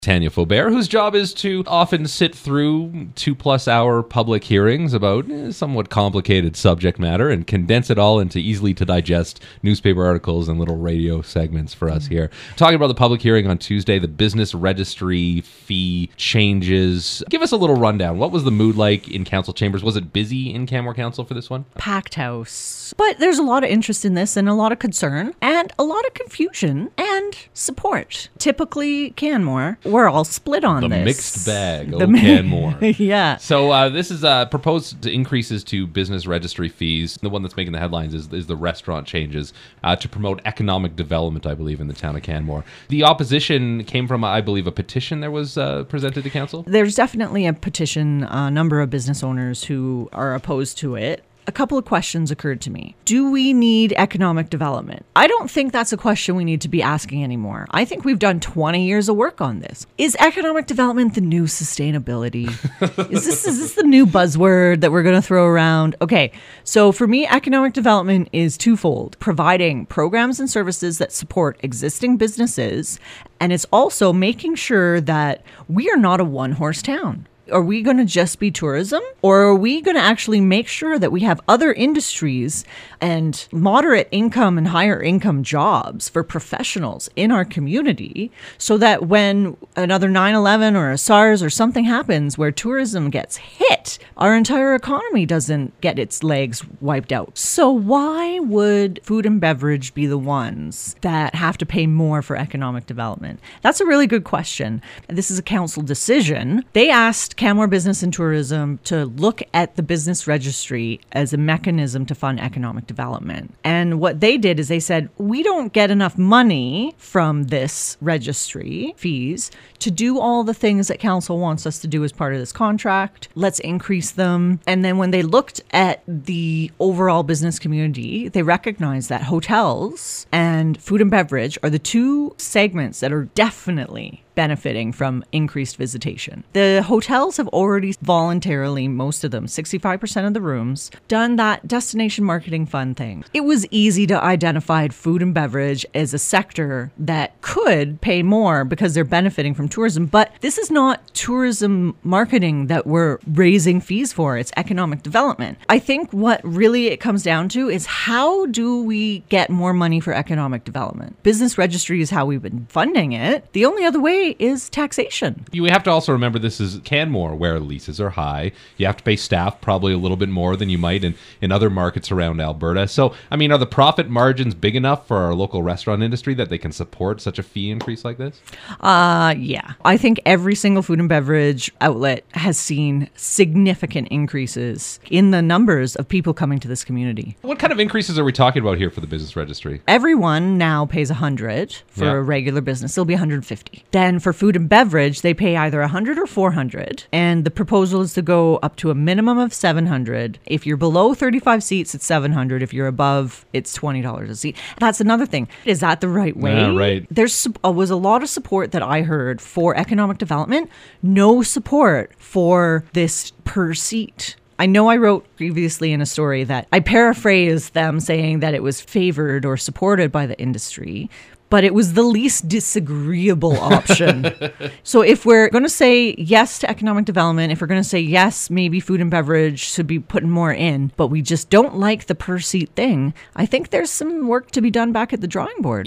Tanya Faubert, whose job is to often sit through 2+ hour public hearings about somewhat complicated subject matter and condense it all into easily to digest newspaper articles and little radio segments for us here. Talking about the public hearing on Tuesday, the business registry fee changes. Give us a little rundown. What was the mood like in council chambers? Was it busy in Canmore Council for this one? Packed house. But there's a lot of interest in this and a lot of concern and a lot of confusion and support. Typically, Canmore, we're all split on this. The mixed bag. Canmore. Yeah. So this is proposed increases to business registry fees. The one that's making the headlines is the restaurant changes to promote economic development, I believe, in the town of Canmore. The opposition came from, I believe, a petition that was presented to council? There's definitely a petition, a number of business owners who are opposed to it. A couple of questions occurred to me. Do we need economic development? I don't think that's a question we need to be asking anymore. I think we've done 20 years of work on this. Is economic development the new sustainability? Is this the new buzzword that we're going to throw around? Okay, so for me, economic development is twofold. Providing programs and services that support existing businesses, and it's also making sure that we are not a one-horse town. Are we going to just be tourism, or are we going to actually make sure that we have other industries and moderate income and higher income jobs for professionals in our community so that when another 9/11 or a SARS or something happens where tourism gets hit, our entire economy doesn't get its legs wiped out? So why would food and beverage be the ones that have to pay more for economic development? That's a really good question. This is a council decision. They asked Canmore Business and Tourism to look at the business registry as a mechanism to fund economic development. And what they did is they said, we don't get enough money from this registry fees to do all the things that council wants us to do as part of this contract. Let's increase them. And then when they looked at the overall business community, they recognized that hotels and food and beverage are the two segments that are definitely benefiting from increased visitation. The hotels have already voluntarily, most of them, 65% of the rooms, done that destination marketing fund thing. It was easy to identify food and beverage as a sector that could pay more because they're benefiting from tourism. But this is not tourism marketing that we're raising fees for. It's economic development. I think what really it comes down to is how do we get more money for economic development? Business registry is how we've been funding it. The only other way is taxation. You have to also remember this is Canmore, where leases are high. You have to pay staff probably a little bit more than you might in other markets around Alberta. So, I mean, are the profit margins big enough for our local restaurant industry that they can support such a fee increase like this? Yeah. I think every single food and beverage outlet has seen significant increases in the numbers of people coming to this community. What kind of increases are we talking about here for the business registry? Everyone now pays $100 for a regular business. It'll be $150. Then for food and beverage, they pay either $100 or $400. And the proposal is to go up to a minimum of $700. If you're below 35 seats, it's $700. If you're above, it's $20 a seat. That's another thing. Is that the right way? Yeah, right. There's was a lot of support that I heard for economic development. No support for this per seat. I know I wrote previously in a story that I paraphrased them saying that it was favored or supported by the industry, but it was the least disagreeable option. So if we're going to say yes to economic development, if we're going to say yes, maybe food and beverage should be putting more in, but we just don't like the per seat thing, I think there's some work to be done back at the drawing board.